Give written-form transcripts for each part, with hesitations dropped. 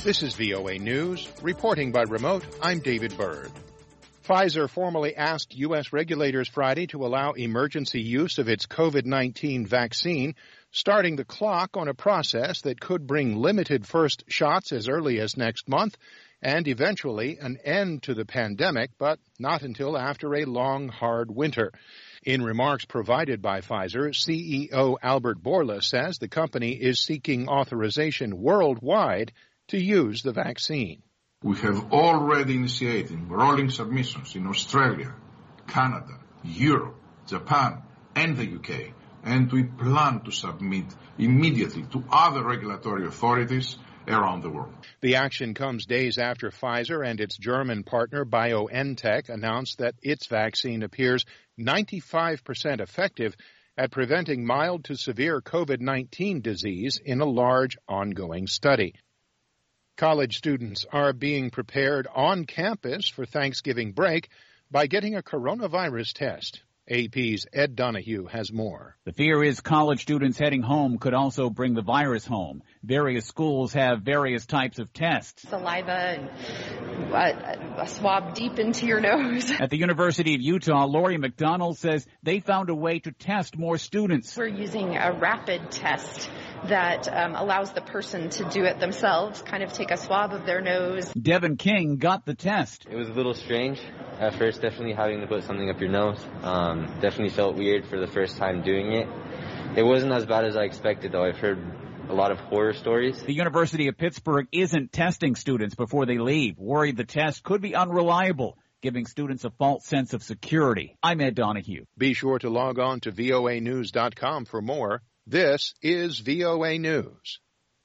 This is VOA News. Reporting by remote, I'm David Byrd. Pfizer formally asked U.S. regulators Friday to allow emergency use of its COVID-19 vaccine, starting the clock on a process that could bring limited first shots as early as next month and eventually an end to the pandemic, but not until after a long, hard winter. In remarks provided by Pfizer, CEO Albert Bourla says the company is seeking authorization worldwide to use the vaccine. We have already initiated rolling submissions in Australia, Canada, Europe, Japan, and the UK, and we plan to submit immediately to other regulatory authorities around the world. The action comes days after Pfizer and its German partner BioNTech announced that its vaccine appears 95% effective at preventing mild to severe COVID-19 disease in a large ongoing study. College students are being prepared on campus for Thanksgiving break by getting a coronavirus test. AP's Ed Donahue has more. The fear is college students heading home could also bring the virus home. Various schools have various types of tests. Saliva and a swab deep into your nose. At the University of Utah, Lori McDonald says they found a way to test more students. We're using a rapid test that allows the person to do it themselves, kind of take a swab of their nose. Devin King got the test. It was a little strange at first, definitely having to put something up your nose. Definitely felt weird for the first time doing it. It wasn't as bad as I expected, though. I've heard a lot of horror stories. The University of Pittsburgh isn't testing students before they leave, worried the test could be unreliable, giving students a false sense of security. I'm Ed Donahue. Be sure to log on to voanews.com for more. This is VOA News.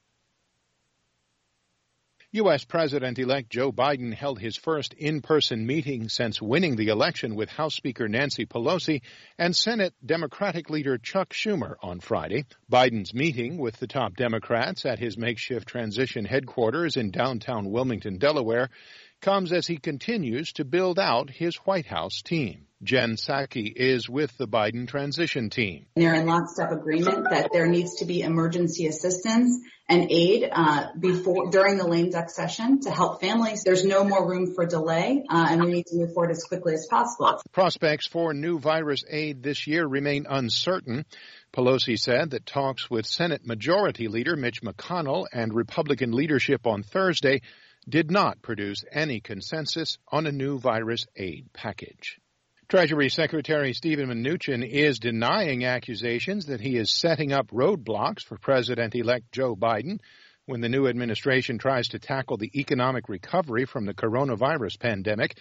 U.S. President-elect Joe Biden held his first in-person meeting since winning the election with House Speaker Nancy Pelosi and Senate Democratic leader Chuck Schumer on Friday. Biden's meeting with the top Democrats at his makeshift transition headquarters in downtown Wilmington, Delaware, comes as he continues to build out his White House team. Jen Psaki is with the Biden transition team. They're in lockstep agreement that there needs to be emergency assistance and aid during the lame duck session to help families. There's no more room for delay, and we need to move forward as quickly as possible. Prospects for new virus aid this year remain uncertain. Pelosi said that talks with Senate Majority Leader Mitch McConnell and Republican leadership on Thursday did not produce any consensus on a new virus aid package. Treasury Secretary Steven Mnuchin is denying accusations that he is setting up roadblocks for President-elect Joe Biden when the new administration tries to tackle the economic recovery from the coronavirus pandemic.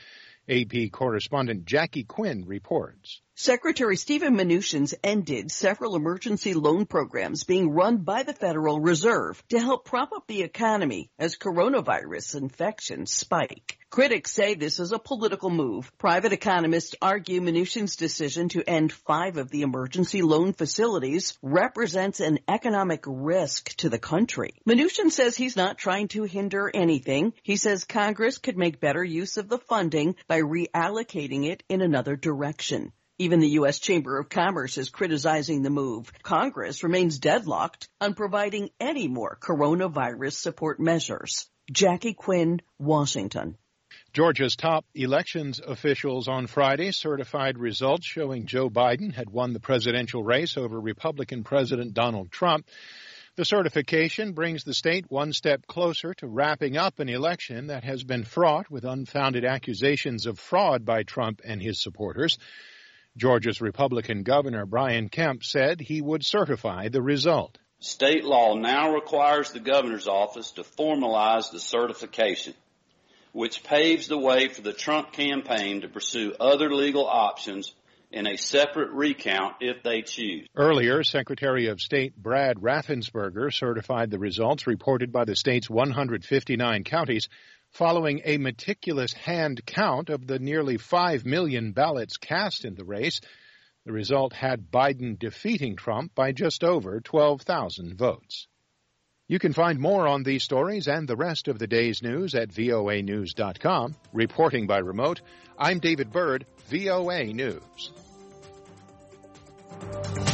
AP correspondent Jackie Quinn reports. Secretary Steven Mnuchin's ended several emergency loan programs being run by the Federal Reserve to help prop up the economy as coronavirus infections spike. Critics say this is a political move. Private economists argue Mnuchin's decision to end 5 of the emergency loan facilities represents an economic risk to the country. Mnuchin says he's not trying to hinder anything. He says Congress could make better use of the funding by reallocating it in another direction. Even the U.S. Chamber of Commerce is criticizing the move. Congress remains deadlocked on providing any more coronavirus support measures. Jackie Quinn, Washington. Georgia's top elections officials on Friday certified results showing Joe Biden had won the presidential race over Republican President Donald Trump. The certification brings the state one step closer to wrapping up an election that has been fraught with unfounded accusations of fraud by Trump and his supporters. Georgia's Republican Governor Brian Kemp said he would certify the result. State law now requires the governor's office to formalize the certification, which paves the way for the Trump campaign to pursue other legal options in a separate recount if they choose. Earlier, Secretary of State Brad Raffensperger certified the results reported by the state's 159 counties following a meticulous hand count of the nearly 5 million ballots cast in the race. The result had Biden defeating Trump by just over 12,000 votes. You can find more on these stories and the rest of the day's news at voanews.com. Reporting by remote, I'm David Byrd, VOA News.